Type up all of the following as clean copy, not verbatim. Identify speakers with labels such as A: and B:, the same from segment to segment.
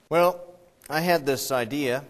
A: Well, I had this idea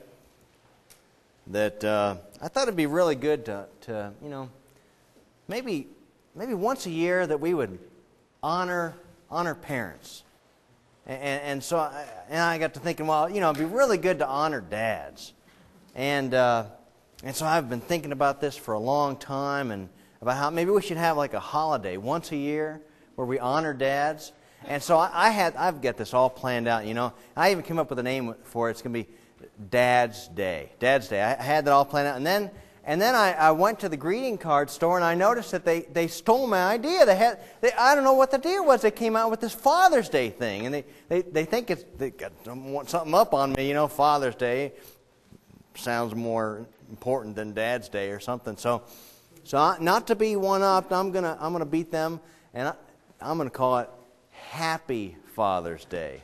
A: that I thought it'd be really good to maybe once a year that we would honor parents. And so I got to thinking, well, it'd be really good to honor dads. And so I've been thinking about this for a long time, and about how maybe we should have like a holiday once a year where we honor dads. And so I've got this all planned out. I even came up with a name for it. It's going to be Dad's Day. Dad's Day. I had that all planned out, and then I went to the greeting card store, and I noticed that they stole my idea. I don't know what the deal was. They came out with this Father's Day thing, and they think they got something up on me. Father's Day sounds more important than Dad's Day or something. So not to be one-upped, I'm gonna beat them, and I'm gonna call it Happy Father's Day.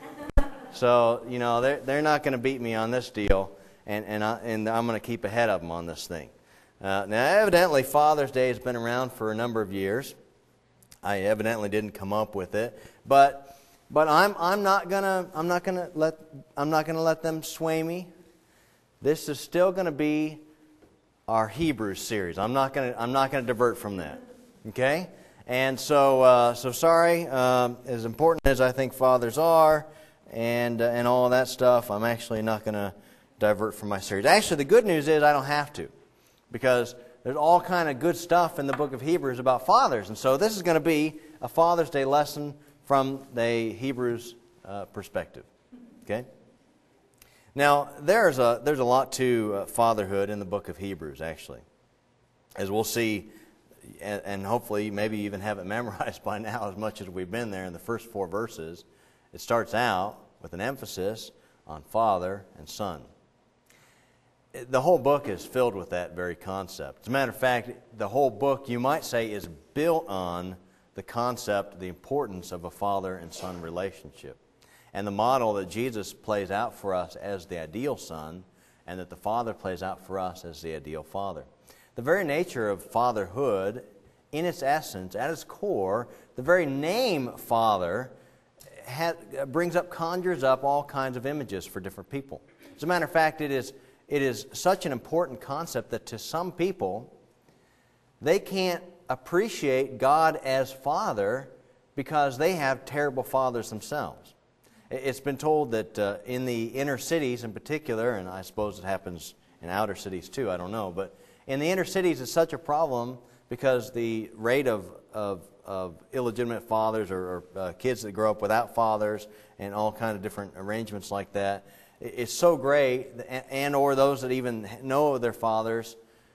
A: So they're not going to beat me on this deal, and I'm going to keep ahead of them on this thing. Now, evidently, Father's Day has been around for a number of years. I evidently didn't come up with it, but I'm not gonna let them sway me. This is still going to be our Hebrews series. I'm not gonna divert from that. Okay. And so sorry, as important as I think fathers are, and all of that stuff, I'm actually not going to divert from my series. Actually, the good news is I don't have to, because there's all kind of good stuff in the book of Hebrews about fathers, and so this is going to be a Father's Day lesson from the Hebrews perspective. Okay. Now there's a lot to fatherhood in the book of Hebrews, actually, as we'll see. And hopefully maybe you even have it memorized by now as much as we've been there in the first 4 verses. It starts out with an emphasis on father and son. The whole book is filled with that very concept. As a matter of fact, the whole book, you might say, is built on the concept, the importance of a father and son relationship, and the model that Jesus plays out for us as the ideal son, and that the Father plays out for us as the ideal father. The very nature of fatherhood, in its essence, at its core, the very name Father conjures up all kinds of images for different people. As a matter of fact, it is such an important concept that to some people, they can't appreciate God as Father because they have terrible fathers themselves. It's been told that in the inner cities in particular, and I suppose it happens in outer cities too, I don't know, but in the inner cities, it's such a problem because the rate of illegitimate fathers or kids that grow up without fathers and all kind of different arrangements like that, it's so great, and or those that even know their fathers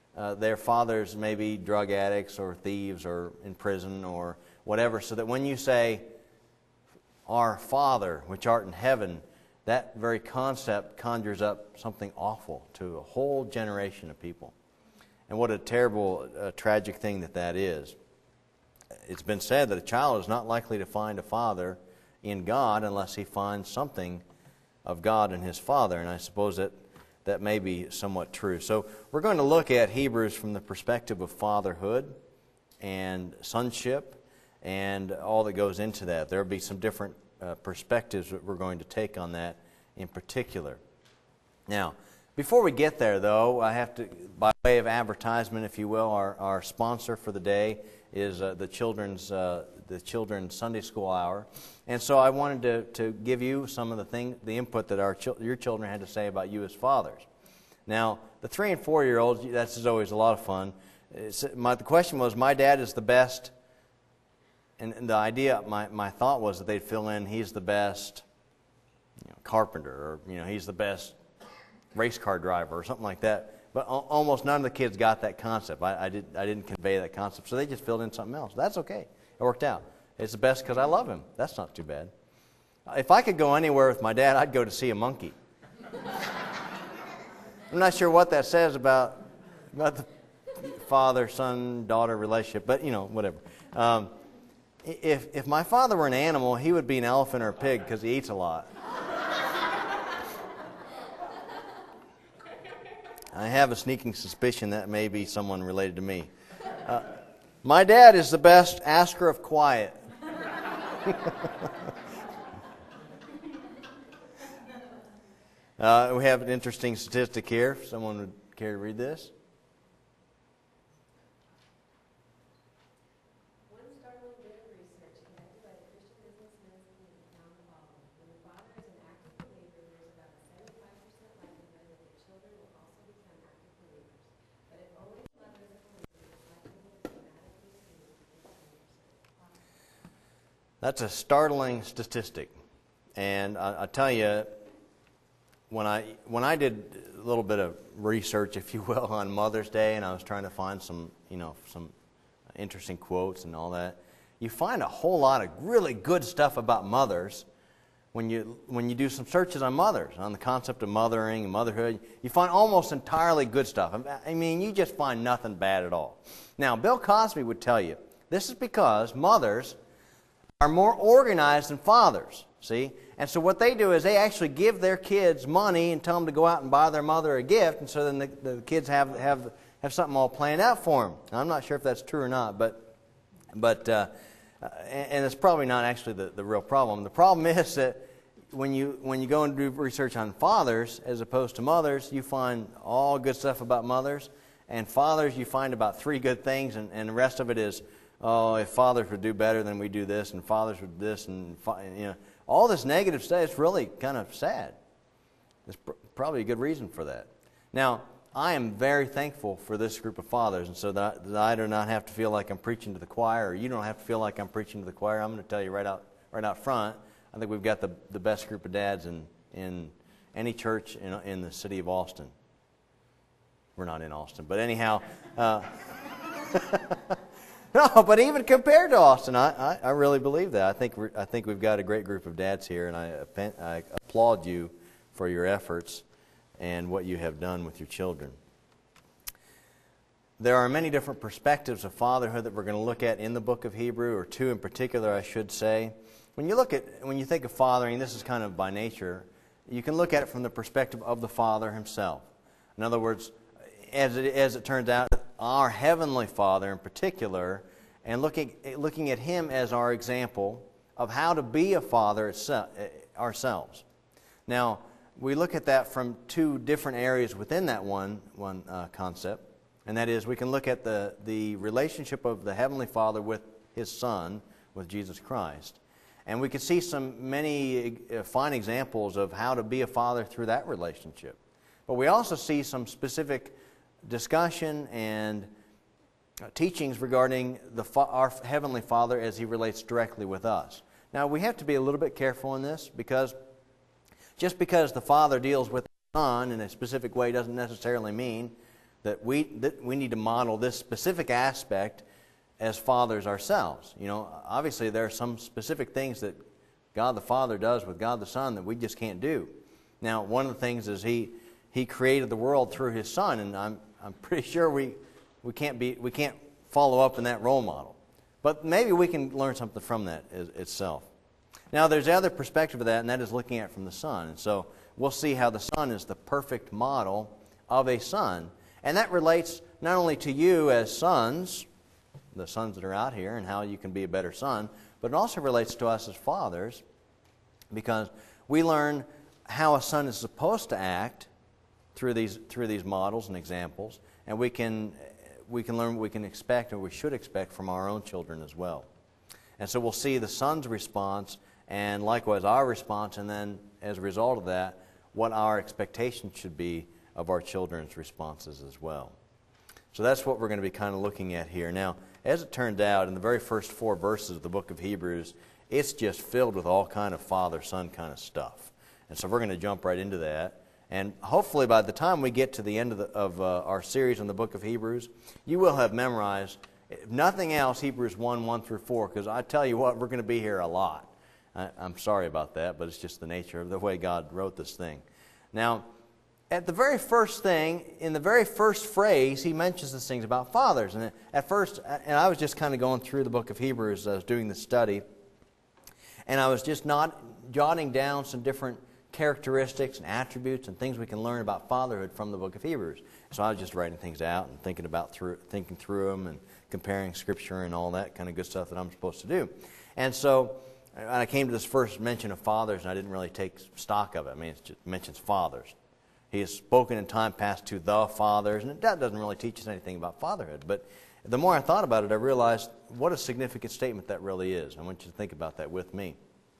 A: may be drug addicts or thieves or in prison or whatever, so that when you say, "Our Father, which art in heaven," that very concept conjures up something awful to a whole generation of people. And what a terrible, tragic thing that is. It's been said that a child is not likely to find a father in God unless he finds something of God in his father. And I suppose that may be somewhat true. So we're going to look at Hebrews from the perspective of fatherhood and sonship and all that goes into that. There will be some different perspectives that we're going to take on that in particular. Now, before we get there, though, I have to, by way of advertisement, if you will, our sponsor for the day is the children's Sunday School Hour, and so I wanted to give you some of the input that your children had to say about you as fathers. Now, the 3- and 4-year-olds, that's always a lot of fun. The question was, my dad is the best, and the idea, my thought was that they'd fill in, he's the best carpenter, or he's the best race car driver or something like that. But almost none of the kids got that concept. I didn't convey that concept, so they just filled in something else. That's okay. It worked out. It's the best because I love him. That's not too bad. If I could go anywhere with my dad, I'd go to see a monkey. I'm not sure what that says about the father-son-daughter relationship, but whatever. If my father were an animal, he would be an elephant or a pig because he eats a lot. I have a sneaking suspicion that may be someone related to me. My dad is the best asker of quiet. We have an interesting statistic here. If someone would care to read this.
B: One startling bit of research conducted by the Christian Businessmen's Committee found the following. When the father is an active believer, there is about a 75% likelihood that the children will also become active believers. But if only the mother is a believer, the likelihood is dramatically reduced to 50%.
A: That's a startling statistic. And I tell you, when I did a little bit of research, if you will, on Mother's Day, and I was trying to find some interesting quotes and all that, you find a whole lot of really good stuff about mothers when you do some searches on mothers, on the concept of mothering and motherhood. You find almost entirely good stuff. I mean, you just find nothing bad at all. Now, Bill Cosby would tell you this is because mothers are more organized than fathers. See? And so what they do is they actually give their kids money and tell them to go out and buy their mother a gift, and so then the kids have something all planned out for them. Now, I'm not sure if that's true or not, but it's probably not actually the real problem. The problem is that when you go and do research on fathers as opposed to mothers, you find all good stuff about mothers, and fathers you find about 3 good things, and the rest of it is, oh, if fathers would do better, then we do this, and fathers would this, and all this negative stuff. It's really kind of sad. There's probably a good reason for that. Now, I am very thankful for this group of fathers, and so that I do not have to feel like I'm preaching to the choir, or you don't have to feel like I'm preaching to the choir. I'm going to tell you right out front, I think we've got the best group of dads in any church in the city of Austin. We're not in Austin, but anyhow. No, but even compared to Austin, I really believe that. I think we've got a great group of dads here, and I applaud you for your efforts and what you have done with your children. There are many different perspectives of fatherhood that we're going to look at in the book of Hebrew, or 2 in particular, I should say. When you think of fathering, this is kind of by nature, you can look at it from the perspective of the father himself. In other words, as it turns out, our Heavenly Father in particular, and looking at Him as our example of how to be a father ourselves. Now, we look at that from 2 different areas within that one concept, and that is we can look at the relationship of the Heavenly Father with His Son, with Jesus Christ, and we can see many fine examples of how to be a father through that relationship. But we also see some specific discussion and teachings regarding our Heavenly Father as He relates directly with us. Now, we have to be a little bit careful in this, because just because the Father deals with the Son in a specific way doesn't necessarily mean that we need to model this specific aspect as fathers ourselves. Obviously there are some specific things that God the Father does with God the Son that we just can't do. Now, one of the things is He created the world through His Son, and I'm pretty sure we can't follow up in that role model. But maybe we can learn something from that itself. Now, there's the other perspective of that, and that is looking at it from the Son. And so we'll see how the Son is the perfect model of a son. And that relates not only to you as sons, the sons that are out here, and how you can be a better son, but it also relates to us as fathers, because we learn how a son is supposed to act through these models and examples, and we can learn what we can expect, or we should expect, from our own children as well. And so we'll see the son's response, and likewise our response, and then as a result of that, what our expectations should be of our children's responses as well. So that's what we're going to be kind of looking at here. Now, as it turned out, in the very first 4 verses of the book of Hebrews, it's just filled with all kind of father-son kind of stuff. And so we're going to jump right into that. And hopefully by the time we get to the end of our series on the book of Hebrews, you will have memorized, if nothing else, Hebrews 1 through 4, because I tell you what, we're going to be here a lot. I'm sorry about that, but it's just the nature of the way God wrote this thing. Now, at the very first thing, in the very first phrase, he mentions these things about fathers. And at first, and I was just kind of going through the book of Hebrews as I was doing the study, and I was just jotting down some different characteristics and attributes and things we can learn about fatherhood from the book of Hebrews. So I was just writing things out and thinking through them and comparing Scripture and all that kind of good stuff that I'm supposed to do. And so and I came to this first mention of fathers, and I didn't really take stock of it. I mean, it just mentions fathers. He has spoken in time past to the fathers, and that doesn't really teach us anything about fatherhood. But the more I thought about it, I realized what a significant statement that really is. I want you to think about that with me.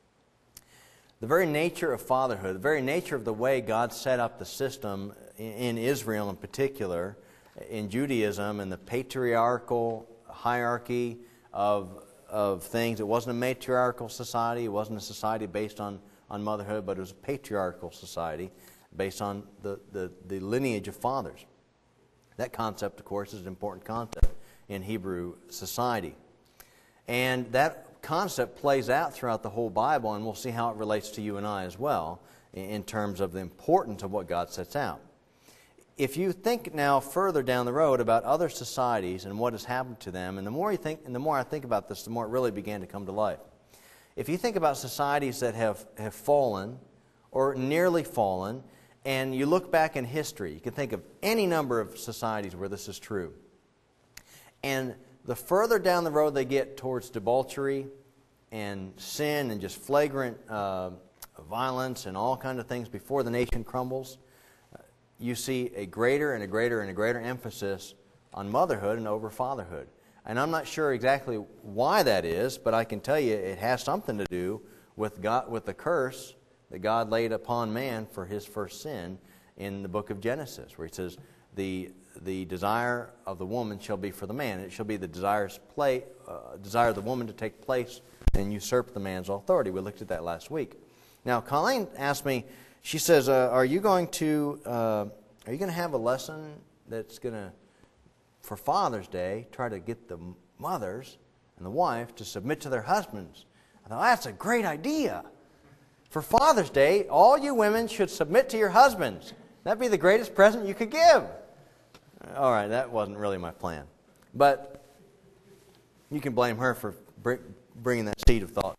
A: The very nature of fatherhood, the very nature of the way God set up the system in Israel in particular, in Judaism, and the patriarchal hierarchy of things. It wasn't a matriarchal society. It wasn't a society based on motherhood, but it was a patriarchal society based on the lineage of fathers. That concept, of course, is an important concept in Hebrew society. And that concept plays out throughout the whole Bible, and we'll see how it relates to you and I as well in terms of the importance of what God sets out. If you think now further down the road about other societies and what has happened to them, and the more you think, and the more I think about this, the more it really began to come to life. If you think about societies that have fallen or nearly fallen, and you look back in history, you can think of any number of societies where this is true. And the further down the road they get towards debauchery and sin and just flagrant violence and all kinds of things before the nation crumbles, you see a greater and a greater and a greater emphasis on motherhood and over fatherhood. And I'm not sure exactly why that is, but I can tell you it has something to do with God, with the curse that God laid upon man for his first sin in the book of Genesis, where he says, the desire of the woman shall be for the man. It shall be the desire of the woman to take place and usurp the man's authority. We looked at that last week. Now, Colleen asked me, she says, are you going to have a lesson that's going to, for Father's Day, try to get the mothers and the wife to submit to their husbands? I thought, that's a great idea. For Father's Day, all you women should submit to your husbands. That'd be the greatest present you could give. All right, that wasn't really my plan. But you can blame her for bringing that seed of thought.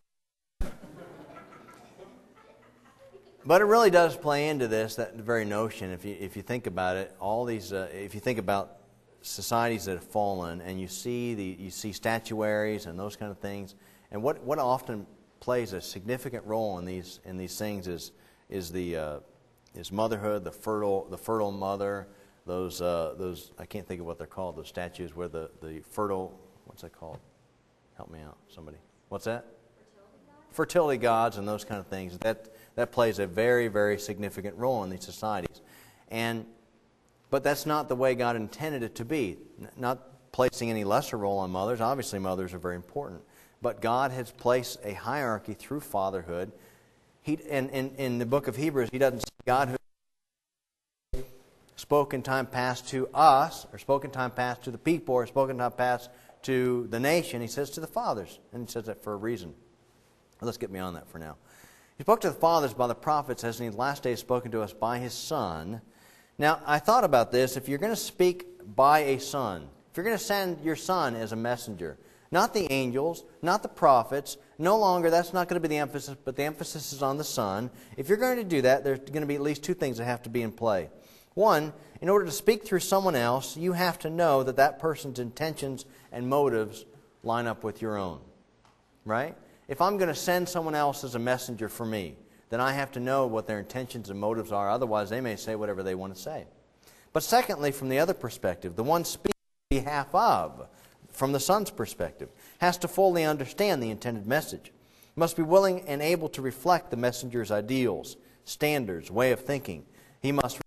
A: But it really does play into this, that very notion. If you think about it, all these, if you think about societies that have fallen, and you see statuaries and those kind of things, and what often plays a significant role in these things is motherhood, the fertile mother. Those I can't think of what they're called. Those statues where the fertile, what's that called? Help me out, somebody. What's that? Fertility gods and those kind of things. That plays a very, very significant role in these societies. But that's not the way God intended it to be. Not placing any lesser role on mothers. Obviously, mothers are very important. But God has placed a hierarchy through fatherhood. In the book of Hebrews, He doesn't say God who spoke in time past to us, or spoke in time past to the people, or spoke in time past to the nation. He says to the fathers. And He says that for a reason. Let's get beyond that for now. He spoke to the fathers by the prophets, as in the last days spoken to us by His Son. Now, I thought about this. If you're going to speak by a son, if you're going to send your son as a messenger, not the angels, not the prophets, no longer, that's not going to be the emphasis, but the emphasis is on the Son. If you're going to do that, there's going to be at least two things that have to be in play. One, in order to speak through someone else, you have to know that that person's intentions and motives line up with your own. Right? If I'm going to send someone else as a messenger for me, then I have to know what their intentions and motives are. Otherwise, they may say whatever they want to say. But secondly, from the other perspective, the one speaking on behalf of, from the Son's perspective, has to fully understand the intended message. Must be willing and able to reflect the messenger's ideals, standards, way of thinking. He must.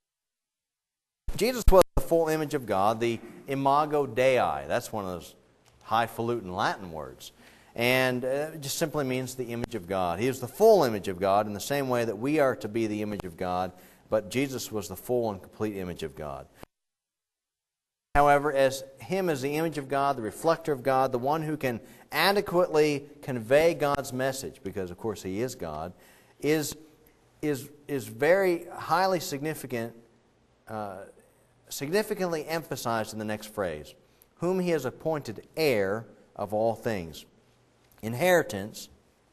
A: Jesus was the full image of God, the imago Dei. That's one of those highfalutin Latin words. And it just simply means the image of God. He is the full image of God in the same way that we are to be the image of God, but Jesus was the full and complete image of God. However, as Him as the image of God, the reflector of God, the one who can adequately convey God's message, because of course He is God, is very highly significant, significantly emphasized in the next phrase, whom He has appointed heir of all things. Inheritance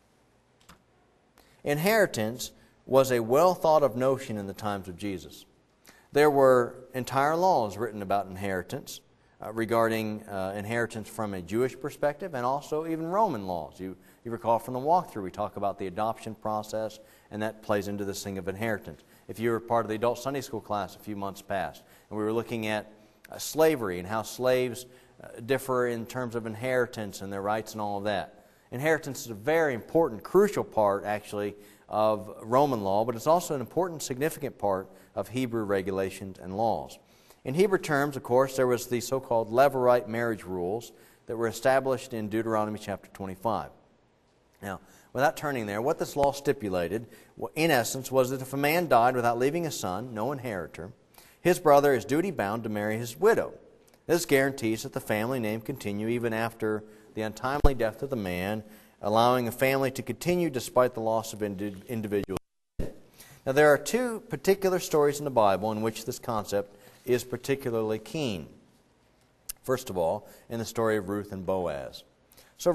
A: was a well thought of notion in the times of Jesus. There were entire laws written about inheritance. regarding inheritance from a Jewish perspective and also even Roman laws. You recall from the walkthrough we talk about the adoption process, and that plays into this thing of inheritance. If you were part of the adult Sunday school class a few months past, and we were looking at slavery and how slaves differ in terms of inheritance and their rights and all of that. Inheritance is a very important, crucial part, actually, of Roman law, but it's also an important, significant part of Hebrew regulations and laws. In Hebrew terms, of course, there was the so-called Levirate marriage rules that were established in Deuteronomy chapter 25. Now, without turning there, what this law stipulated, in essence, was that if a man died without leaving a son, no inheritor, his brother is duty-bound to marry his widow. This guarantees that the family name continue even after the untimely death of the man, allowing a family to continue despite the loss of individuals. Now, there are two particular stories in the Bible in which this concept is particularly keen. First of all, in the story of Ruth and Boaz. So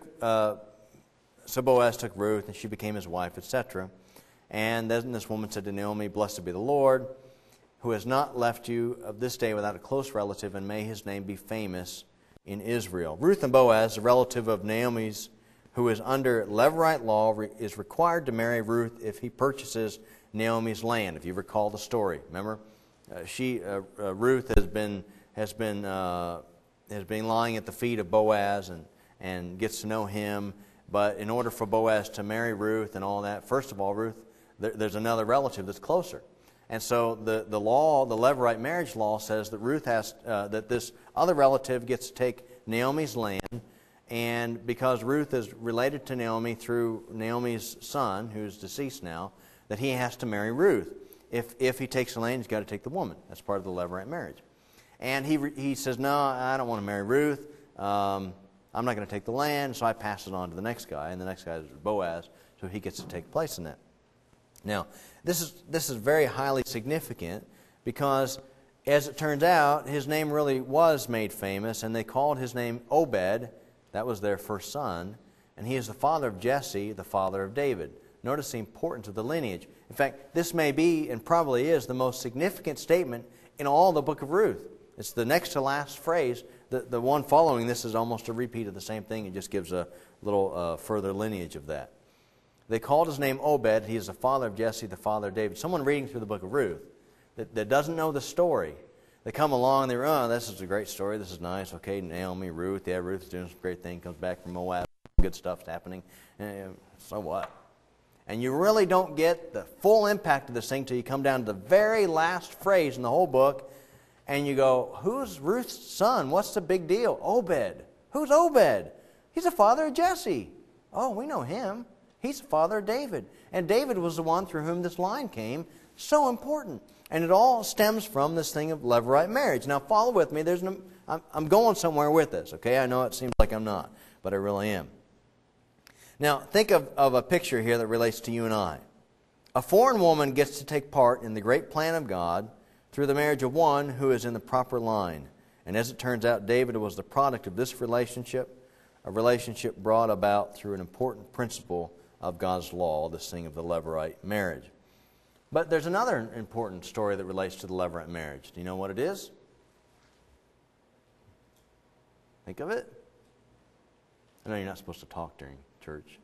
A: Boaz took Ruth, and she became his wife, etc. And then this woman said to Naomi, "Blessed be the Lord, who has not left you of this day without a close relative, and may his name be famous in Israel." Ruth and Boaz, a relative of Naomi's, who is under Levirate law, is required to marry Ruth if he purchases Naomi's land. If you recall the story, remember? Ruth has been lying at the feet of Boaz and gets to know him. But in order for Boaz to marry Ruth and all that, first of all, Ruth, there's another relative that's closer, and so the law, the Levirate marriage law, says that Ruth that this other relative gets to take Naomi's land, and because Ruth is related to Naomi through Naomi's son, who's deceased now, that he has to marry Ruth. If he takes the land, he's got to take the woman. That's part of the Levirate marriage. And he says, "No, I don't want to marry Ruth. I'm not going to take the land," so I pass it on to the next guy, and the next guy is Boaz, so he gets to take place in that. Now, this is very highly significant because, as it turns out, his name really was made famous, and they called his name Obed. That was their first son, and he is the father of Jesse, the father of David. Notice the importance of the lineage. In fact, this may be, and probably is, the most significant statement in all the book of Ruth. It's the next to last phrase. The one following this is almost a repeat of the same thing. It just gives a little further lineage of that. They called his name Obed. He is the father of Jesse, the father of David. Someone reading through the book of Ruth that doesn't know the story, they come along and they're, "Oh, this is a great story. This is nice. Okay, Naomi, Ruth. Yeah, Ruth's doing some great thing. Comes back from Moab. Good stuff's happening. So what?" And you really don't get the full impact of this thing till you come down to the very last phrase in the whole book, and you go, "Who's Ruth's son? What's the big deal? Obed. Who's Obed? He's the father of Jesse. Oh, we know him. He's the father of David. And David was the one through whom this line came." So important. And it all stems from this thing of Levirate marriage. Now, follow with me. I'm going somewhere with this, okay? I know it seems like I'm not, but I really am. Now, think of a picture here that relates to you and I. A foreign woman gets to take part in the great plan of God through the marriage of one who is in the proper line. And as it turns out, David was the product of this relationship, a relationship brought about through an important principle of God's law, this thing of the Levirate marriage. But there's another important story that relates to the Levirate marriage. Do you know what it is? Think of it. I know you're not supposed to talk during church.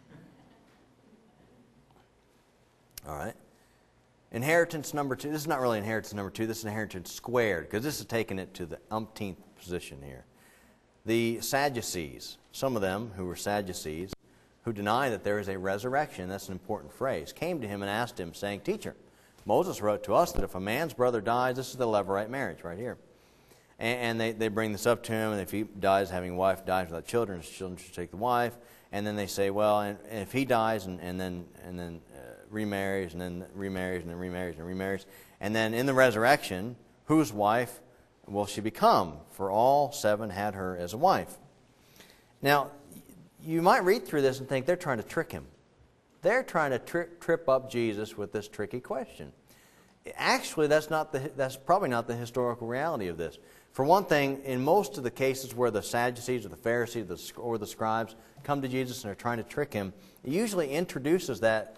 A: All right. Inheritance number 2. This is not really inheritance number 2. This is inheritance squared, because this is taking it to the umpteenth position here. The Sadducees, some of them who were Sadducees, who deny that there is a resurrection, that's an important phrase, came to him and asked him, saying, "Teacher, Moses wrote to us that if a man's brother dies," this is the Levirate marriage right here, and they bring this up to him, and if he dies having a wife, dies without children, his children should take the wife. And then they say, well, and if he dies and then remarries and then remarries and then remarries and remarries, and then in the resurrection, whose wife will she become? For all 7 had her as a wife. Now, you might read through this and think they're trying to trick him. They're trying to trip up Jesus with this tricky question. Actually, that's probably not the historical reality of this. For one thing, in most of the cases where the Sadducees or the Pharisees or the scribes come to Jesus and are trying to trick him, it usually introduces that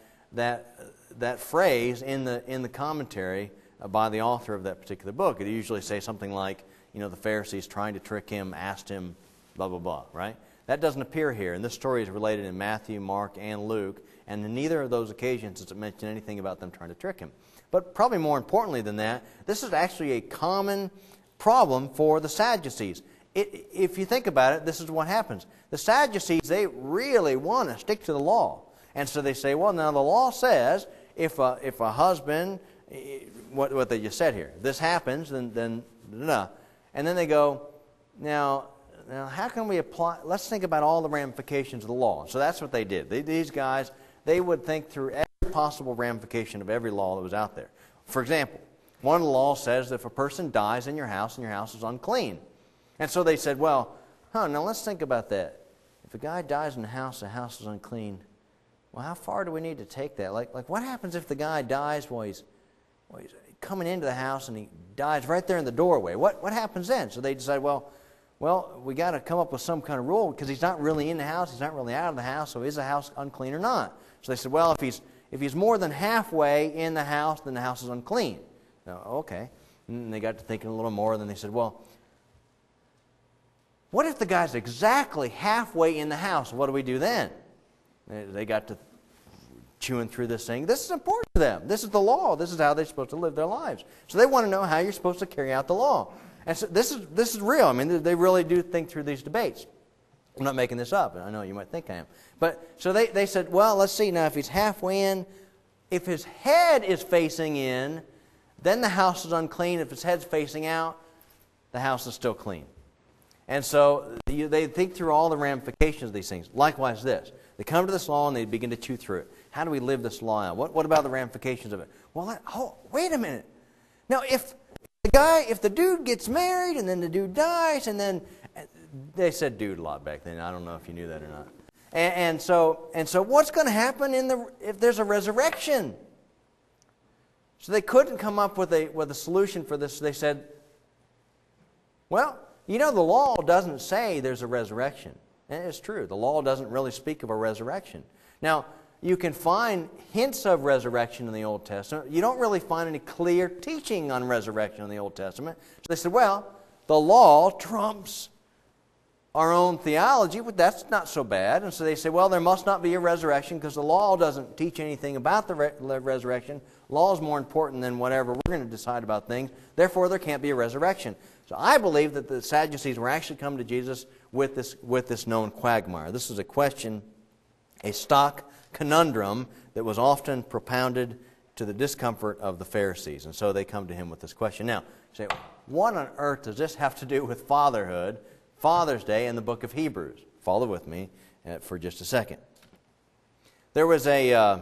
A: phrase in the commentary by the author of that particular book. It usually say something like, the Pharisees trying to trick him asked him blah, blah, blah, right? That doesn't appear here. And this story is related in Matthew, Mark, and Luke. And in neither of those occasions does it mention anything about them trying to trick him. But probably more importantly than that, this is actually a common problem for the Sadducees. If you think about it, this is what happens. The Sadducees, they really want to stick to the law. And so they say, well, now the law says if a husband, what they just said here, this happens, then no. And then they go, now how can we apply, let's think about all the ramifications of the law. So that's what they did. These guys, they would think through every possible ramification of every law that was out there. For example, one of the laws says that if a person dies in your house and your house is unclean. And so they said, well, now let's think about that. If a guy dies in the house is unclean, well, how far do we need to take that? Like what happens if the guy dies while he's coming into the house and he dies right there in the doorway? What happens then? So they decide, well, we got to come up with some kind of rule because he's not really in the house, he's not really out of the house, so is the house unclean or not? So they said, well, if he's more than halfway in the house, then the house is unclean. Now, okay. And they got to thinking a little more, and then they said, well, what if the guy's exactly halfway in the house? What do we do then? They got to chewing through this thing. This is important to them. This is the law. This is how they're supposed to live their lives. So they want to know how you're supposed to carry out the law. And so this is real. I mean, they really do think through these debates. I'm not making this up. I know you might think I am. But so they said, well, let's see. Now, if he's halfway in, if his head is facing in, then the house is unclean. If his head's facing out, the house is still clean. And so they think through all the ramifications of these things. Likewise this. They come to this law and they begin to chew through it. How do we live this law out? What about the ramifications of it? Well, wait a minute. Now, if the dude gets married and then the dude dies and then they said dude a lot back then. I don't know if you knew that or not. And so what's going to happen if there's a resurrection? So they couldn't come up with a solution for this. They said, well, the law doesn't say there's a resurrection. And it's true. The law doesn't really speak of a resurrection. Now, you can find hints of resurrection in the Old Testament. You don't really find any clear teaching on resurrection in the Old Testament. So they said, well, the law trumps our own theology, but that's not so bad. And so they say, well, there must not be a resurrection because the law doesn't teach anything about the resurrection. Law is more important than whatever we're going to decide about things. Therefore, there can't be a resurrection. So I believe that the Sadducees were actually coming to Jesus with this known quagmire. This is a question, a stock conundrum that was often propounded to the discomfort of the Pharisees. And so they come to him with this question. Now, you say, what on earth does this have to do with fatherhood, Father's Day, and the book of Hebrews? Follow with me for just a second. There was a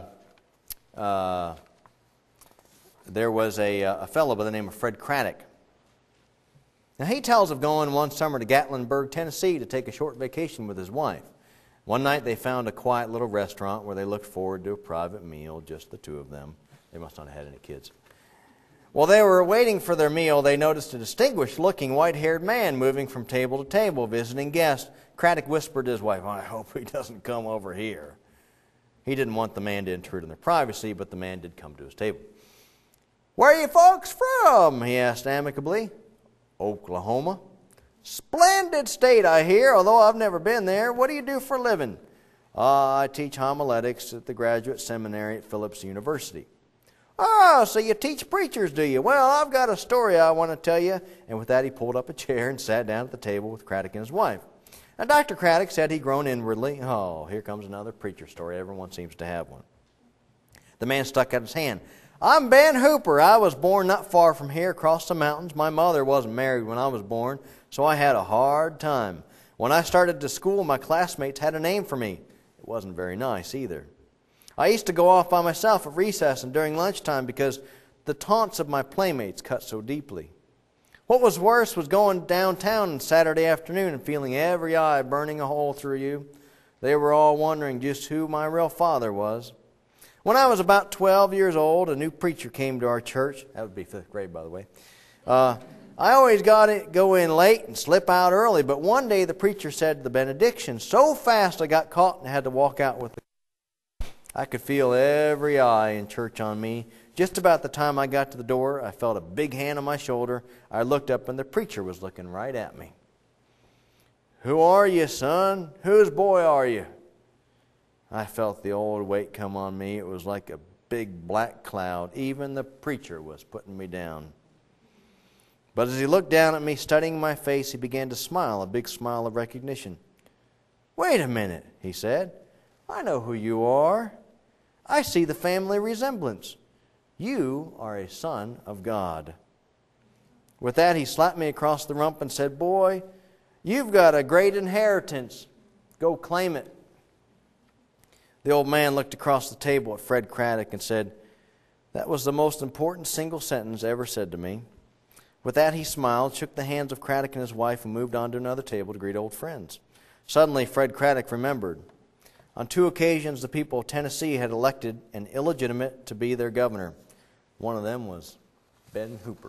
A: fellow by the name of Fred Craddock. Now, he tells of going one summer to Gatlinburg, Tennessee to take a short vacation with his wife. One night they found a quiet little restaurant where they looked forward to a private meal, just the two of them. They must not have had any kids. While they were waiting for their meal, they noticed a distinguished-looking white-haired man moving from table to table, visiting guests. Craddock whispered to his wife, I hope he doesn't come over here. He didn't want the man to intrude on their privacy, but the man did come to his table. Where are you folks from? He asked amicably. Oklahoma. Splendid state, I hear, although I've never been there. What do you do for a living? I teach homiletics at the graduate seminary at Phillips University. Oh, so you teach preachers, do you? Well, I've got a story I want to tell you. And with that, he pulled up a chair and sat down at the table with Craddock and his wife. Now, Dr. Craddock said he'd grown inwardly. Oh, here comes another preacher story. Everyone seems to have one. The man stuck out his hand. I'm Ben Hooper. I was born not far from here across the mountains. My mother wasn't married when I was born, so I had a hard time. When I started to school, my classmates had a name for me. It wasn't very nice either. I used to go off by myself at recess and during lunchtime because the taunts of my playmates cut so deeply. What was worse was going downtown on Saturday afternoon and feeling every eye burning a hole through you. They were all wondering just who my real father was. When I was about 12 years old, a new preacher came to our church. That would be 5th grade, by the way. I always go in late and slip out early, but one day the preacher said the benediction so fast I got caught and had to walk out with the... I could feel every eye in church on me, Just about the time I got to the door, I felt a big hand on my shoulder. I looked up, and the preacher was looking right at me. "Who are you, son? Whose boy are you?" I felt the old weight come on me. It was like a big black cloud. Even the preacher was putting me down. But as he looked down at me, studying my face, he began to smile, a big smile of recognition. "Wait a minute," he said. "I know who you are. I see the family resemblance. You are a son of God." With that, he slapped me across the rump and said, "Boy, you've got a great inheritance. Go claim it." The old man looked across the table at Fred Craddock and said, "That was the most important single sentence ever said to me." With that, he smiled, shook the hands of Craddock and his wife, and moved on to another table to greet old friends. Suddenly, Fred Craddock remembered. On 2 occasions, the people of Tennessee had elected an illegitimate to be their governor. One of them was Ben Hooper.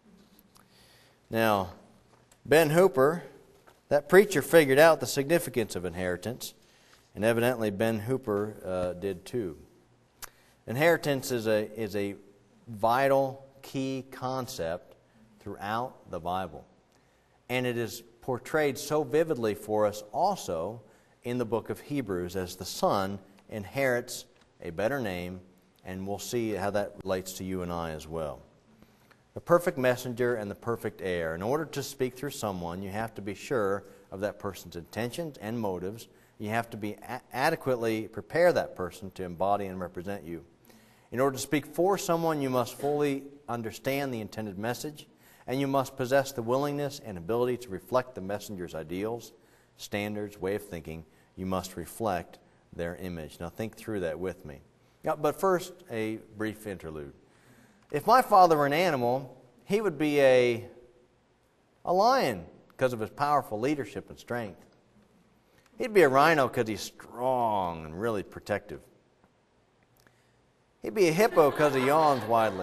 A: Now, Ben Hooper, that preacher figured out the significance of inheritance, and evidently Ben Hooper did too. Inheritance is a vital, key concept throughout the Bible. And it is portrayed so vividly for us also in the book of Hebrews as the son inherits a better name, and we'll see how that relates to you and I as well. The perfect messenger and the perfect heir. In order to speak through someone, you have to be sure of that person's intentions and motives. You have to be adequately prepare that person to embody and represent you. In order to speak for someone, you must fully understand the intended message, and you must possess the willingness and ability to reflect the messenger's ideals, standards, way of thinking. You must reflect their image. Now think through that with me. But first, a brief interlude. If my father were an animal, he would be a lion because of his powerful leadership and strength. He'd be a rhino because he's strong and really protective. He'd be a hippo because he yawns widely.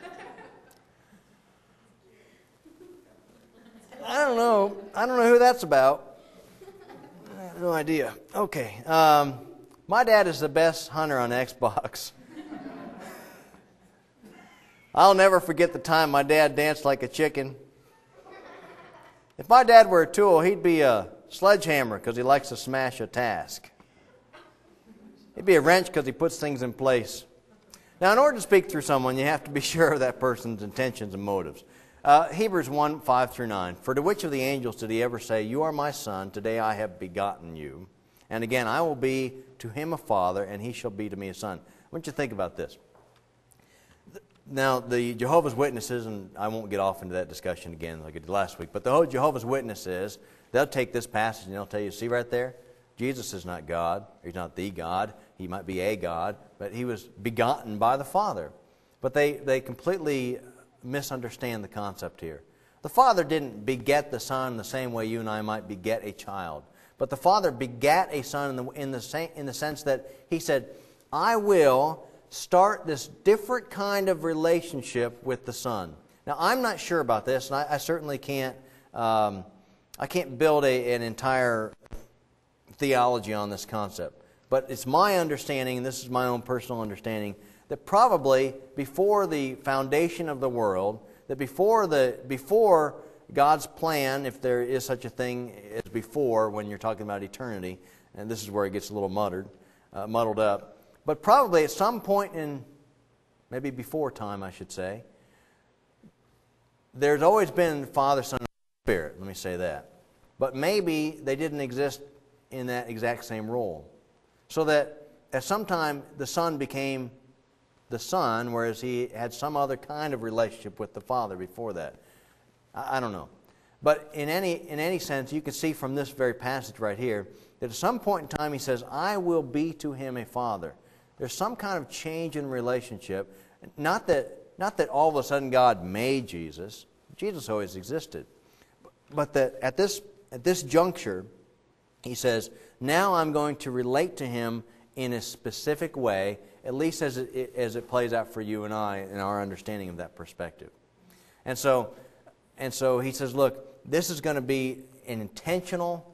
A: I don't know who that's about. I have no idea. Okay. My dad is the best hunter on Xbox. I'll never forget the time my dad danced like a chicken. If my dad were a tool, he'd be a sledgehammer because he likes to smash a task. He'd be a wrench because he puts things in place. Now, in order to speak through someone, you have to be sure of that person's intentions and motives. Hebrews 1, 5 through 9. For to which of the angels did he ever say, "You are my son, today I have begotten you"? And again, I will be to him a father, and he shall be to me a son. I want you to think about this. Now, the Jehovah's Witnesses, and I won't get off into that discussion again like I did last week, but the whole Jehovah's Witnesses, they'll take this passage and they'll tell you, see right there? Jesus is not God. He's not the God. He might be a God, but he was begotten by the Father. But they completely misunderstand the concept here. The Father didn't beget the Son the same way you and I might beget a child. But the Father begat a Son in the sense that he said, I will start this different kind of relationship with the Son. Now, I'm not sure about this, and I certainly can't build an entire theology on this concept. But it's my understanding, and this is my own personal understanding, that probably before the foundation of the world, that before God's plan, if there is such a thing as before when you're talking about eternity, and this is where it gets a little muddled up, but probably at some point in, maybe before time I should say, there's always been Father, Son, and Spirit, let me say that. But maybe they didn't exist in that exact same role. So that at some time the Son became the Son, whereas he had some other kind of relationship with the Father before that. I don't know. But in any sense, you can see from this very passage right here that at some point in time he says, I will be to him a father. There's some kind of change in relationship. Not that all of a sudden God made Jesus. Jesus always existed. But that at this juncture, he says, now I'm going to relate to him in a specific way, at least as it plays out for you and I in our understanding of that perspective. And so he says, look, this is going to be an intentional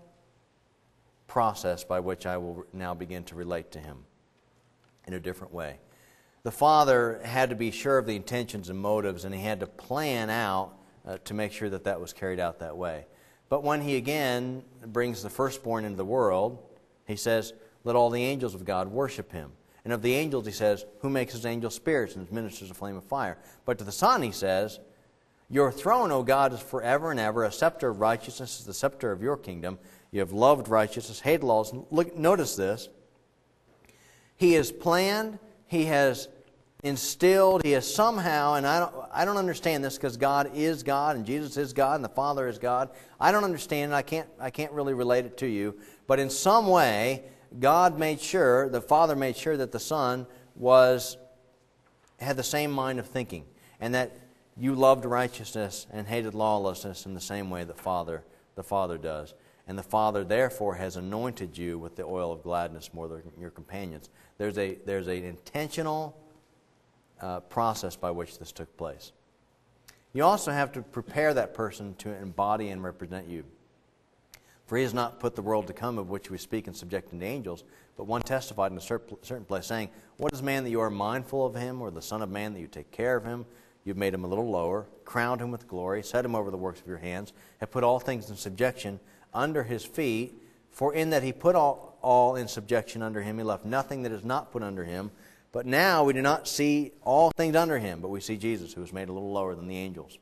A: process by which I will now begin to relate to him in a different way. the Father had to be sure of the intentions and motives, and He had to plan out to make sure that that was carried out that way. But when He again brings the firstborn into the world, He says, let all the angels of God worship Him. And of the angels, He says, who makes His angels spirits and His ministers a flame of fire. But to the Son, He says, your throne, O God, is forever and ever. A scepter of righteousness is the scepter of your kingdom. You have loved righteousness, hated laws. Look, notice this. He has planned, He has instilled, He has somehow, and I don't understand this because God is God and Jesus is God and the Father is God. I don't understand it. I can't really relate it to you. But in some way, God made sure, the Father made sure that the Son had the same mind of thinking, and that you loved righteousness and hated lawlessness in the same way that the Father does. And the Father, therefore, has anointed you with the oil of gladness more than your companions. There's an intentional process by which this took place. You also have to prepare that person to embody and represent you. For He has not put the world to come of which we speak and subject unto angels, but one testified in a certain place, saying, what is man that you are mindful of him, or the Son of Man that you take care of him? You've made him a little lower, crowned him with glory, set him over the works of your hands, have put all things in subjection under His feet. For in that He put all in subjection under Him, He left nothing that is not put under Him. But now we do not see all things under Him, but we see Jesus, who was made a little lower than the angels.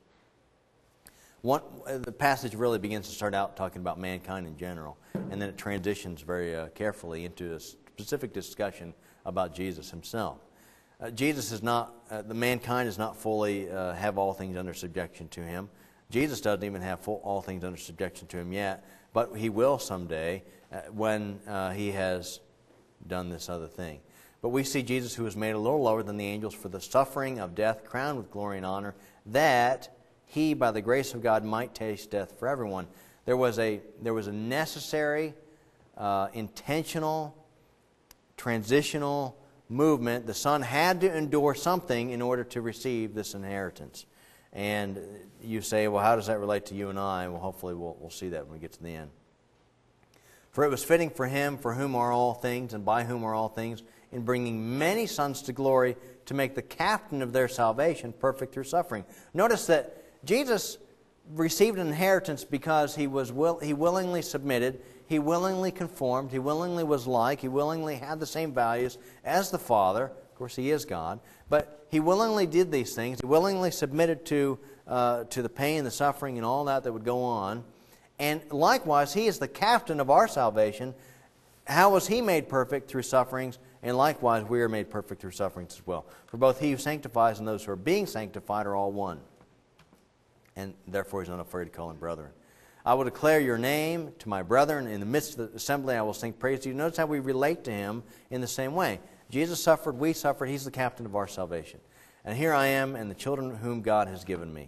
A: The passage really begins to start out talking about mankind in general, and then it transitions very carefully into a specific discussion about Jesus Himself. Jesus is not, the mankind does not fully have all things under subjection to Him. Jesus doesn't even have all things under subjection to Him yet, but He will someday when He has done this other thing. But we see Jesus, who was made a little lower than the angels for the suffering of death, crowned with glory and honor, that He, by the grace of God, might taste death for everyone. There was a necessary, intentional, transitional movement. The Son had to endure something in order to receive this inheritance. And you say, well, how does that relate to you and I? Well, hopefully we'll see that when we get to the end. For it was fitting for Him, for whom are all things, and by whom are all things, in bringing many sons to glory, to make the captain of their salvation perfect through suffering. Notice that Jesus received an inheritance because he willingly submitted, He willingly conformed, He willingly was like, He willingly had the same values as the Father. Of course, He is God. But He willingly did these things. He willingly submitted to the pain, the suffering, and all that would go on. And likewise, He is the captain of our salvation. How was He made perfect? Through sufferings. And likewise, we are made perfect through sufferings as well. For both He who sanctifies and those who are being sanctified are all one. And therefore He's not afraid to call them brethren. I will declare your name to my brethren. In the midst of the assembly I will sing praise to you. Notice how we relate to Him in the same way. Jesus suffered, we suffered. He's the captain of our salvation. And here I am and the children whom God has given me.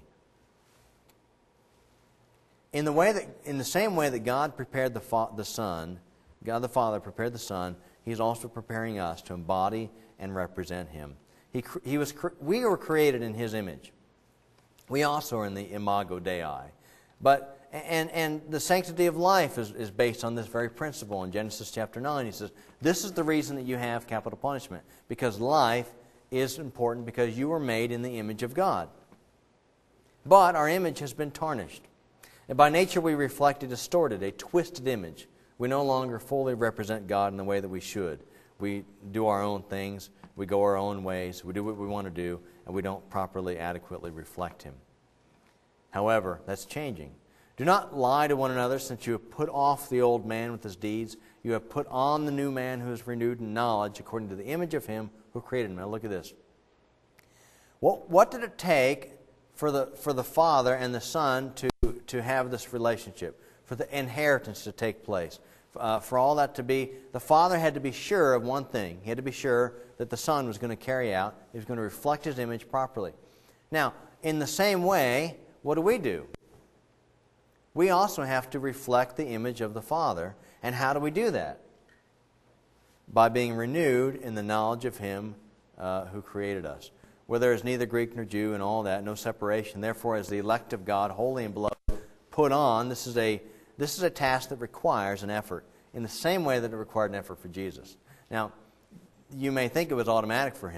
A: In the same way that God prepared the Son, God the Father prepared the Son, He's also preparing us to embody and represent Him. We were created in His image. We also are in the imago Dei. And the sanctity of life is based on this very principle. In Genesis chapter 9, He says, this is the reason that you have capital punishment. Because life is important because you were made in the image of God. But our image has been tarnished. And by nature we reflect a distorted, a twisted image. We no longer fully represent God in the way that we should. We do our own things. We go our own ways. We do what we want to do. And we don't properly, adequately reflect Him. However, that's changing. Do not lie to one another, since you have put off the old man with his deeds. You have put on the new man who is renewed in knowledge according to the image of Him who created him. Now look at this. What did it take for the Father and the Son to have this relationship, for the inheritance to take place? For all that to be, the Father had to be sure of one thing. He had to be sure that the Son was going to carry out, He was going to reflect His image properly. Now, in the same way, what do? We also have to reflect the image of the Father. And how do we do that? By being renewed in the knowledge of Him who created us. Where there is neither Greek nor Jew and all that, no separation. Therefore, as the elect of God, holy and beloved, put on, this is a task that requires an effort, in the same way that it required an effort for Jesus. Now, you may think it was automatic for Him,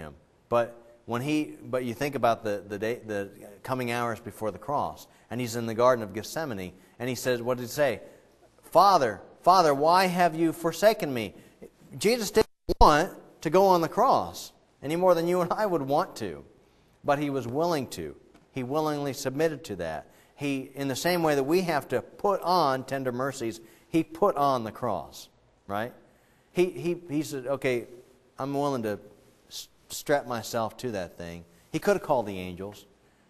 A: But you think about the coming hours before the cross, and he's in the Garden of Gethsemane, and he says, what did he say? Father, Father, why have you forsaken me? Jesus didn't want to go on the cross any more than you and I would want to, but he was willing to. He willingly submitted to that. He, in the same way that we have to put on tender mercies, he put on the cross, right? He said, okay, I'm willing to strap myself to that thing. He could have called the angels.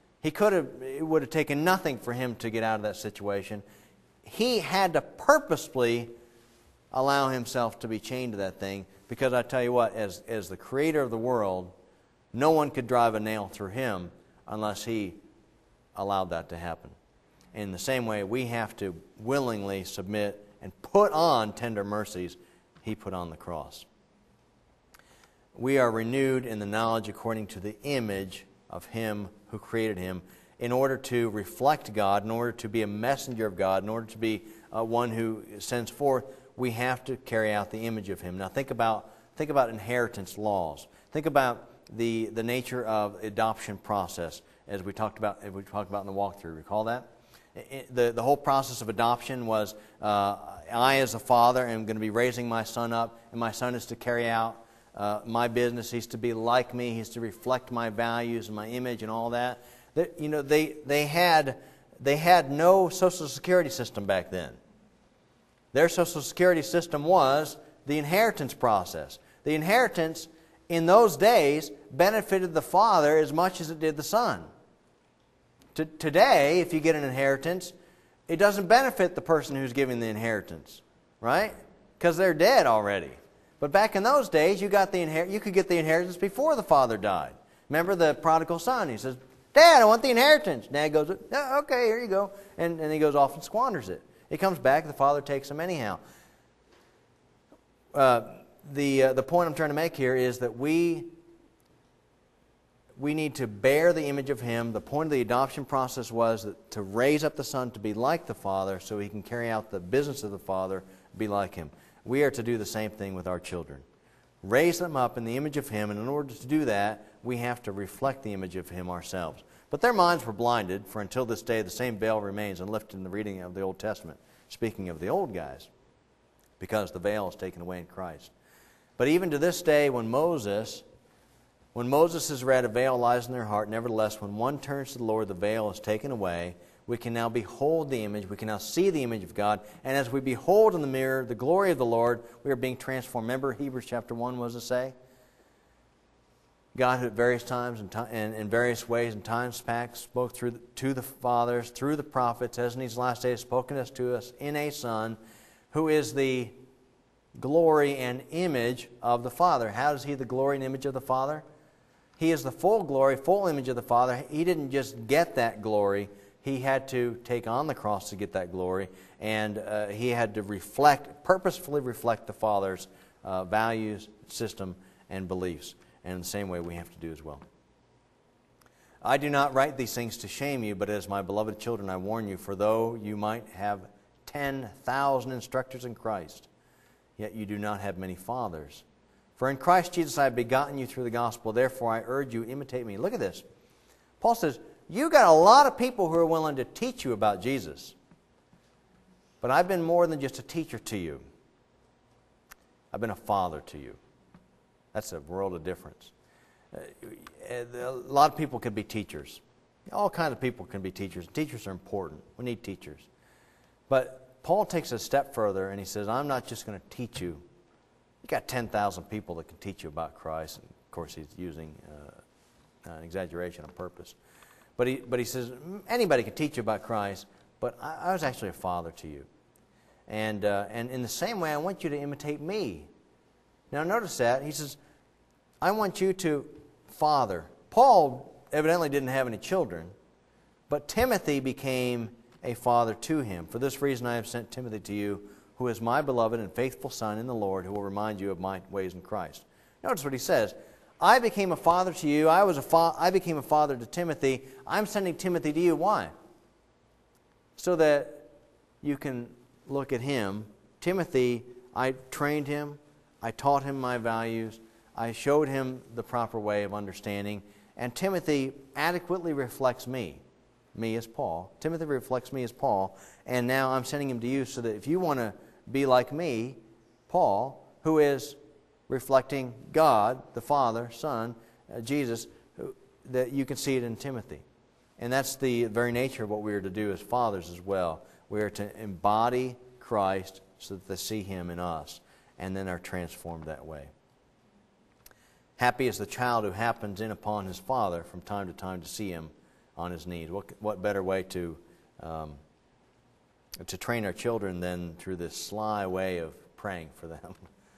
A: It would have taken nothing for him to get out of that situation. He had to purposefully allow himself to be chained to that thing, because I tell you what, as the creator of the world, no one could drive a nail through him unless he allowed that to happen. In the same way, we have to willingly submit and put on tender mercies. He put on the cross. We are renewed in the knowledge according to the image of Him who created him, in order to reflect God, in order to be a messenger of God, in order to be one who sends forth. We have to carry out the image of Him. Now think about inheritance laws. Think about the nature of adoption process, as we talked about in the walkthrough. Recall that? The whole process of adoption was, I as a father am going to be raising my son up, and my son is to carry out my business. He's to be like me. He's to reflect my values and my image and all that. They had no Social Security system back then. Their Social Security system was the inheritance process. The inheritance in those days benefited the father as much as it did the son. Today, if you get an inheritance, it doesn't benefit the person who's giving the inheritance, right? Because they're dead already. But back in those days, you could get the inheritance before the father died. Remember the prodigal son? He says, Dad, I want the inheritance. Dad goes, oh, okay, here you go. And he goes off and squanders it. He comes back, the father takes him anyhow. The point I'm trying to make here is that we need to bear the image of Him. The point of the adoption process was to raise up the son to be like the father, so he can carry out the business of the father, be like him. We are to do the same thing with our children. Raise them up in the image of Him, and in order to do that, we have to reflect the image of Him ourselves. But their minds were blinded, for until this day the same veil remains unlifted in the reading of the Old Testament. Speaking of the old guys, because the veil is taken away in Christ. But even to this day, when Moses is read, a veil lies in their heart. Nevertheless, when one turns to the Lord, the veil is taken away. We can now behold the image. We can now see the image of God. And as we behold in the mirror the glory of the Lord, we are being transformed. Remember Hebrews chapter 1 was to say? God, who at various times and in various ways and times past spoke to the fathers, through the prophets, as in these last days spoken to us in a Son, who is the glory and image of the Father. How is He the glory and image of the Father? He is the full glory, full image of the Father. He didn't just get that glory. He had to take on the cross to get that glory, and He had to purposefully reflect the Father's values, system, and beliefs. And in the same way we have to do as well. I do not write these things to shame you, but as my beloved children I warn you, for though you might have 10,000 instructors in Christ, yet you do not have many fathers. For in Christ Jesus I have begotten you through the gospel, therefore I urge you, imitate me. Look at this. Paul says, you got a lot of people who are willing to teach you about Jesus. But I've been more than just a teacher to you. I've been a father to you. That's a world of difference. A lot of people can be teachers. All kinds of people can be teachers. Teachers are important. We need teachers. But Paul takes it a step further and he says, I'm not just going to teach you. You got 10,000 people that can teach you about Christ. And of course, he's using an exaggeration on purpose. But he says, anybody can teach you about Christ, but I was actually a father to you. And in the same way, I want you to imitate me. Now notice that. He says, I want you to father. Paul evidently didn't have any children, but Timothy became a father to him. For this reason I have sent Timothy to you, who is my beloved and faithful son in the Lord, who will remind you of my ways in Christ. Notice what he says. I became a father to you. I became a father to Timothy. I'm sending Timothy to you. Why? So that you can look at him. Timothy, I trained him. I taught him my values. I showed him the proper way of understanding, and Timothy adequately reflects me as Paul. Timothy reflects me as Paul, and now I'm sending him to you so that if you want to be like me, Paul, who is reflecting God, the Father, Son, Jesus, that you can see it in Timothy. And that's the very nature of what we are to do as fathers as well. We are to embody Christ so that they see Him in us and then are transformed that way. Happy is the child who happens in upon his father from time to time to see him on his knees. What better way to train our children than through this sly way of praying for them?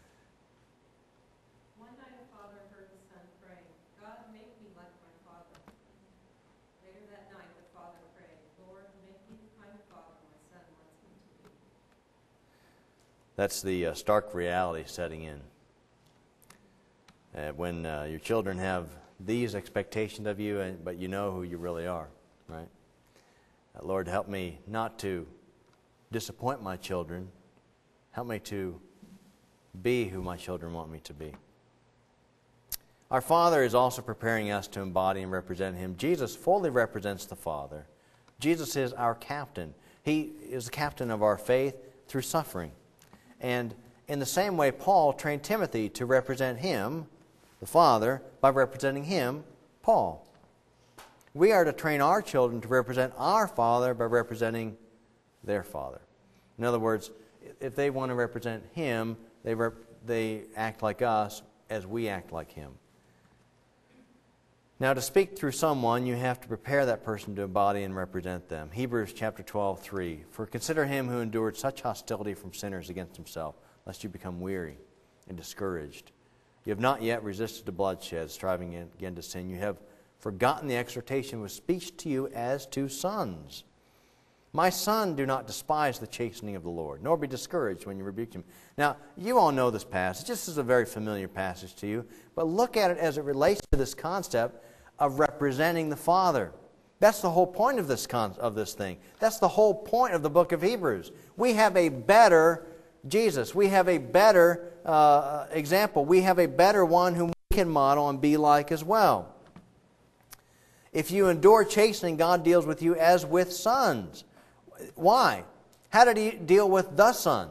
B: One night a father heard his son praying, "God, make me like my father." Later that night the father prayed, "Lord, make me the kind of father my son wants me to be."
A: That's the stark reality setting in. When your children have these expectations of you, but you know who you really are, right? Lord, help me not to disappoint my children. Help me to be who my children want me to be. Our Father is also preparing us to embody and represent Him. Jesus fully represents the Father. Jesus is our captain. He is the captain of our faith through suffering. And in the same way, Paul trained Timothy to represent him, the Father, by representing him, Paul. We are to train our children to represent our Father by representing their Father. In other words, if they want to represent Him, they act like us as we act like Him. Now, to speak through someone, you have to prepare that person to embody and represent them. Hebrews chapter 12:3. For consider him who endured such hostility from sinners against himself, lest you become weary and discouraged. You have not yet resisted the bloodshed, striving again to sin. You have forgotten the exhortation which speaks to you as to sons. My son, do not despise the chastening of the Lord, nor be discouraged when you rebuke him. Now, you all know this passage. This is a very familiar passage to you. But look at it as it relates to this concept of representing the Father. That's the whole point of this thing. That's the whole point of the book of Hebrews. We have a better Jesus. We have a better example. We have a better one whom we can model and be like as well. If you endure chastening, God deals with you as with sons. Why? How did He deal with the Son?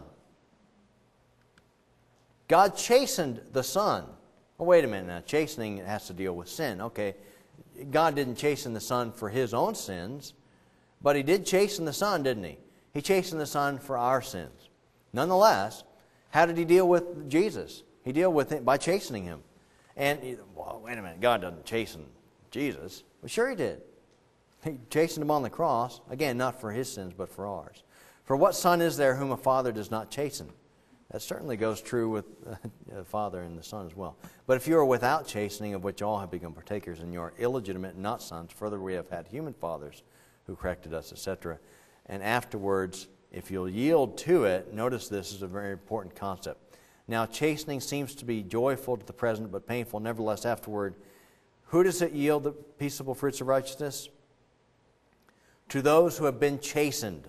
A: God chastened the Son. Oh, wait a minute now. Chastening has to deal with sin. Okay. God didn't chasten the Son for His own sins, but He did chasten the Son, didn't He? He chastened the Son for our sins. Nonetheless, how did He deal with Jesus? He dealt with it by chastening Him. And, well, wait a minute, God doesn't chasten Jesus. Well, sure He did. He chastened Him on the cross, again, not for His sins, but for ours. For what son is there whom a father does not chasten? That certainly goes true with the Father and the Son as well. But if you are without chastening, of which all have become partakers, and you are illegitimate and not sons, further we have had human fathers who corrected us, etc. And afterwards, if you'll yield to it, notice this is a very important concept. Now, chastening seems to be joyful to the present, but painful. Nevertheless, afterward, who does it yield the peaceable fruits of righteousness? To those who have been chastened.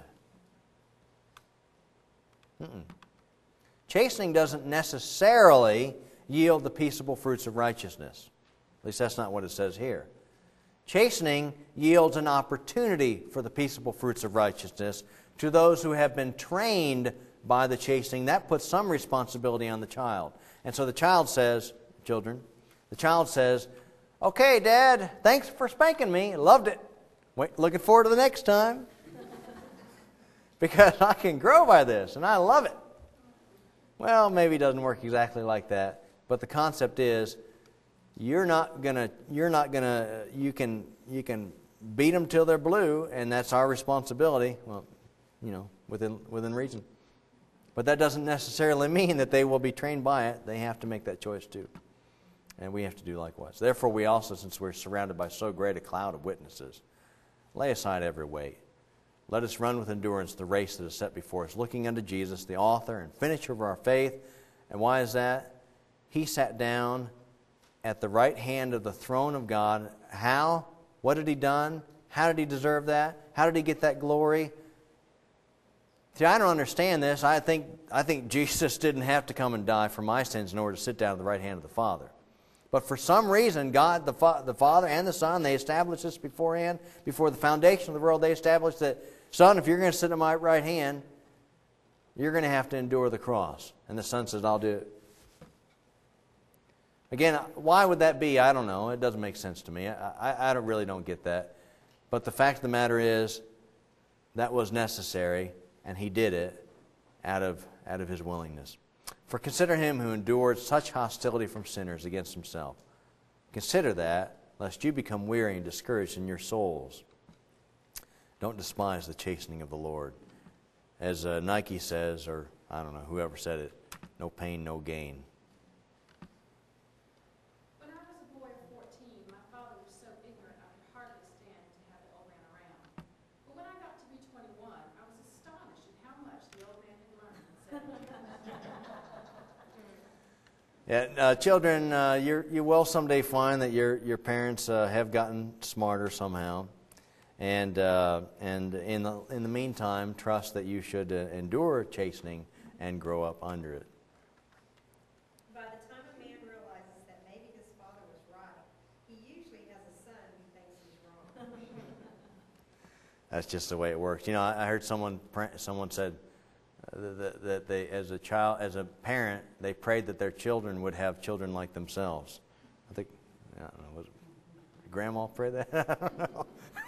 A: Chastening doesn't necessarily yield the peaceable fruits of righteousness. At least that's not what it says here. Chastening yields an opportunity for the peaceable fruits of righteousness to those who have been trained by the chastening. That puts some responsibility on the child. And so the child says, okay, Dad, thanks for spanking me. Loved it. Looking forward to the next time. Because I can grow by this, and I love it. Well, maybe it doesn't work exactly like that, but the concept is you can beat them till they're blue, and that's our responsibility. Well, within reason. But that doesn't necessarily mean that they will be trained by it. They have to make that choice too. And we have to do likewise. Therefore, we also, since we're surrounded by so great a cloud of witnesses, lay aside every weight. Let us run with endurance the race that is set before us, looking unto Jesus, the author and finisher of our faith. And why is that? He sat down at the right hand of the throne of God. How? What had He done? How did He deserve that? How did He get that glory? See, I don't understand this. I think Jesus didn't have to come and die for my sins in order to sit down at the right hand of the Father. But for some reason, God, the Father and the Son, they established this beforehand. Before the foundation of the world, they established that, Son, if you're going to sit at my right hand, you're going to have to endure the cross. And the Son says, I'll do it. Again, why would that be? I don't know. It doesn't make sense to me. I really don't get that. But the fact of the matter is, that was necessary, and He did it out of His willingness. For consider Him who endured such hostility from sinners against Himself. Consider that, lest you become weary and discouraged in your souls. Don't despise the chastening of the Lord. As Nike says, or I don't know, whoever said it, no pain, no gain.
C: When I was a boy of 14, my father was so ignorant I could hardly stand to have it all ran around. But when I got to be 21, I was astonished at how much the old man had learned and said.
A: Yeah, children, you will someday find that your parents have gotten smarter somehow. And in the meantime, trust that you should endure chastening and grow up under it.
B: By the time a man realizes that maybe his father was right, he usually has a son who thinks he's wrong.
A: That's just the way it works. You know, I heard someone said that they, as a parent, they prayed that their children would have children like themselves. I think, I don't know, was Grandma pray that? I don't know.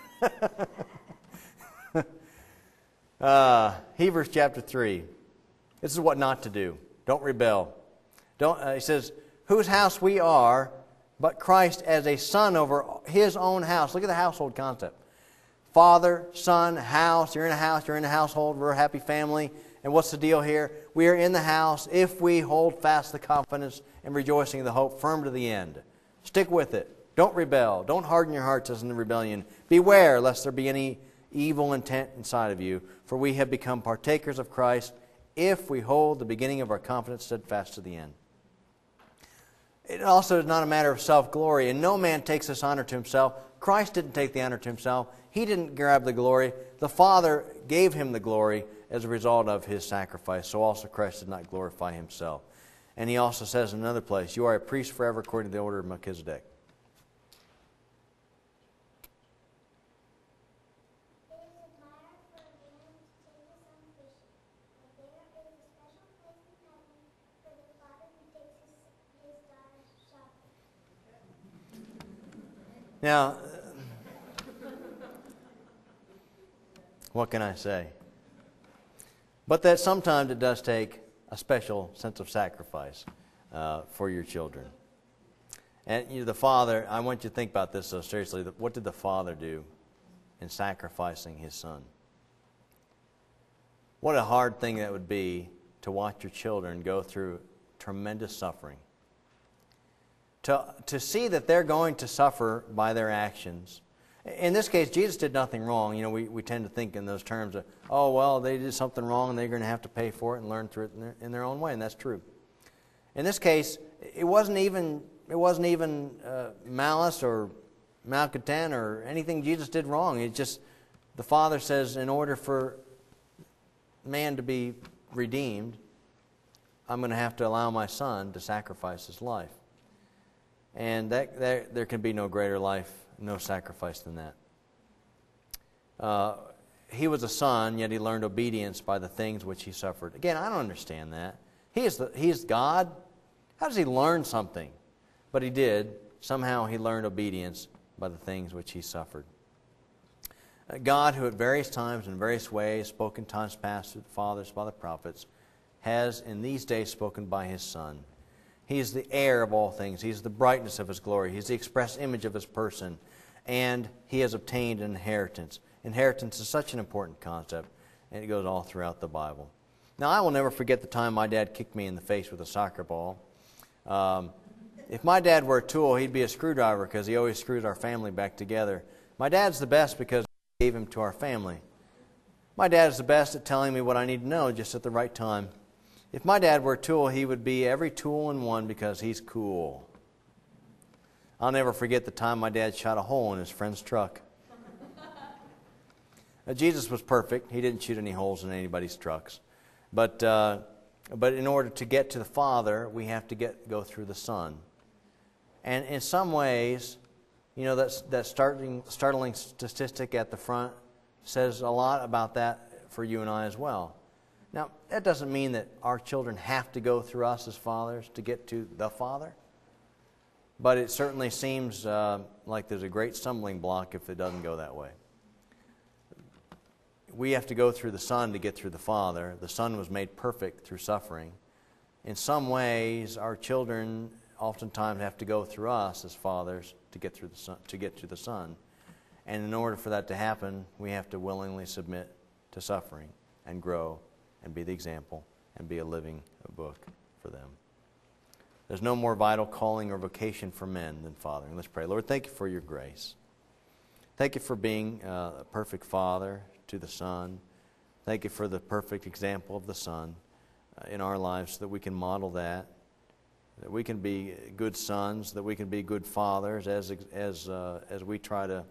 A: Hebrews chapter 3. This is what not to do. Don't rebel. He says, whose house we are, but Christ as a son over His own house. Look at the household concept. Father, son, house. You're in a house. You're in a household. We're a happy family. And what's the deal here? We are in the house if we hold fast the confidence and rejoicing of the hope firm to the end. Stick with it. Don't rebel. Don't harden your hearts as in the rebellion. Beware lest there be any evil intent inside of you, for we have become partakers of Christ if we hold the beginning of our confidence steadfast to the end. It also is not a matter of self-glory, and no man takes this honor to himself. Christ didn't take the honor to Himself. He didn't grab the glory. The Father gave Him the glory as a result of His sacrifice, so also Christ did not glorify Himself. And He also says in another place, you are a priest forever according to the order of Melchizedek. Now, what can I say? But that sometimes it does take a special sense of sacrifice for your children. And the Father, I want you to think about this so seriously. What did the Father do in sacrificing His Son? What a hard thing that would be to watch your children go through tremendous suffering. To see that they're going to suffer by their actions. In this case, Jesus did nothing wrong. You know, we tend to think in those terms of, oh, well, they did something wrong and they're going to have to pay for it and learn through it in their own way, and that's true. In this case, it wasn't even malice or malcontent or anything Jesus did wrong. It's just the Father says, in order for man to be redeemed, I'm going to have to allow my Son to sacrifice His life. And there can be no greater life, no sacrifice than that. He was a son, yet He learned obedience by the things which He suffered. Again, I don't understand that. He is God. How does He learn something? But He did. Somehow He learned obedience by the things which He suffered. God, who at various times in various ways spoke in times past through the fathers, by the prophets, has in these days spoken by His Son. He is the heir of all things. He is the brightness of His glory. He is the express image of His person. And He has obtained an inheritance. Inheritance is such an important concept, and it goes all throughout the Bible. Now, I will never forget the time my dad kicked me in the face with a soccer ball. If my dad were a tool, he'd be a screwdriver because he always screws our family back together. My dad's the best because I gave him to our family. My dad is the best at telling me what I need to know just at the right time. If my dad were a tool, he would be every tool in one because he's cool. I'll never forget the time my dad shot a hole in his friend's truck. Jesus was perfect. He didn't shoot any holes in anybody's trucks. But in order to get to the Father, we have to go through the Son. And in some ways, you know, that startling statistic at the front says a lot about that for you and I as well. Now, that doesn't mean that our children have to go through us as fathers to get to the Father. But it certainly seems like there's a great stumbling block if it doesn't go that way. We have to go through the Son to get through the Father. The Son was made perfect through suffering. In some ways, our children oftentimes have to go through us as fathers to get through the Son, to get to the Son. And in order for that to happen, we have to willingly submit to suffering and grow and be the example and be a living book for them. There's no more vital calling or vocation for men than father. And let's pray. Lord, thank you for your grace. Thank you for being a perfect father to the Son. Thank you for the perfect example of the Son in our lives so that we can model that we can be good sons, that we can be good fathers as we try to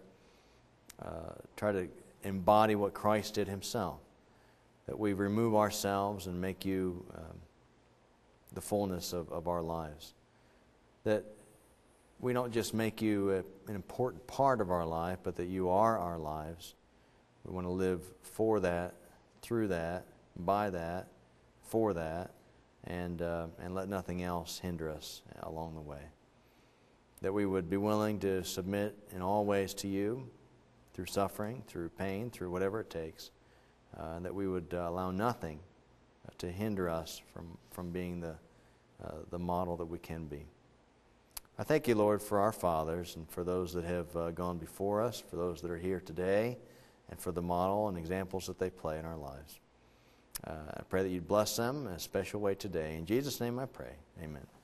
A: embody what Christ did himself, that we remove ourselves and make you the fullness of our lives, that we don't just make you an important part of our life, but that you are our lives. We want to live for that, through that, by that, for that, and let nothing else hinder us along the way. That we would be willing to submit in all ways to you, through suffering, through pain, through whatever it takes, and that we would allow nothing to hinder us from being the model that we can be. I thank you, Lord, for our fathers and for those that have gone before us, for those that are here today, and for the model and examples that they play in our lives. I pray that you'd bless them in a special way today. In Jesus' name I pray. Amen.